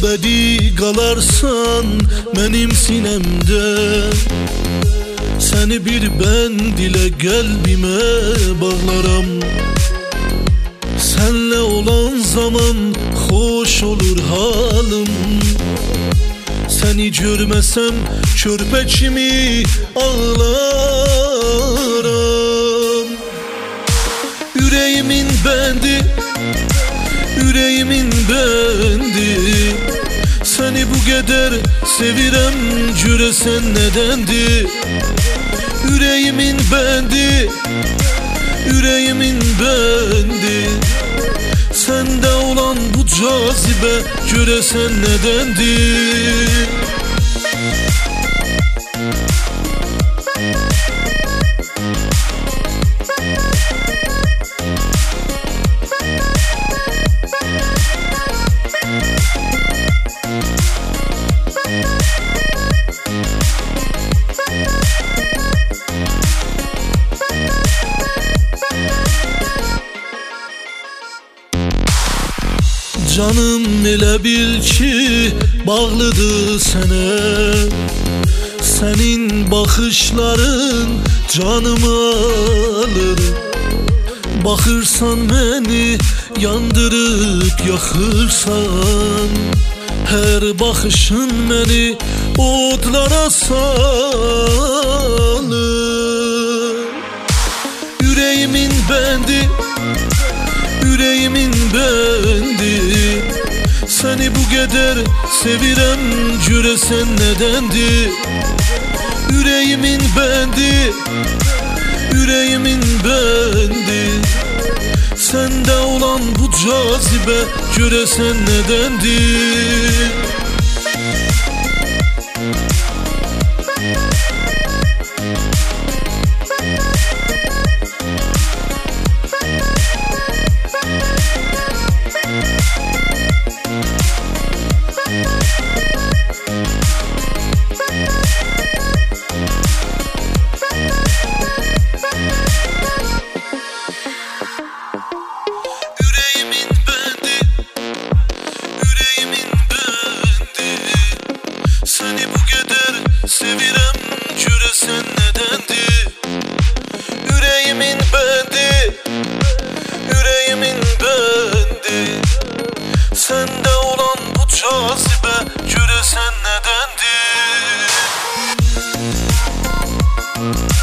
ebedi qalarsan mənim sinəmdə. Səni bir bənd ilə qəlbimə bağlaram. Sənlə olan zaman xoş olur halım. Səni görməsəm körpə kimi ağlaram. Ürəyimin bəndi, ürəyimin bəndi. Səni bu qədər sevirəm, görəsən nədəndir? Ürəyimin bəndi, ürəyimin bəndi. Səndə olan bu cazibə, görəsən nədəndir? Canım elə bil ki, bağlıdır sənə. Sənin baxışların canımı alır. Baxırsan məni yandırıb yaxırsan. Hər baxışın məni odlara salır. Ürəyimin bəndi, ürəyimin bəndi. Səni bu qədər sevirəm, görəsən nədəndir? Ürəyimin bəndi, ürəyimin bəndi. Səndə olan bu cazibə, görəsən nədəndir? Sevirəm, görəsən nədəndir? Ürəyimin bəndi, ürəyimin bəndi. Səndə olan bu cazibə, görəsən nədəndir?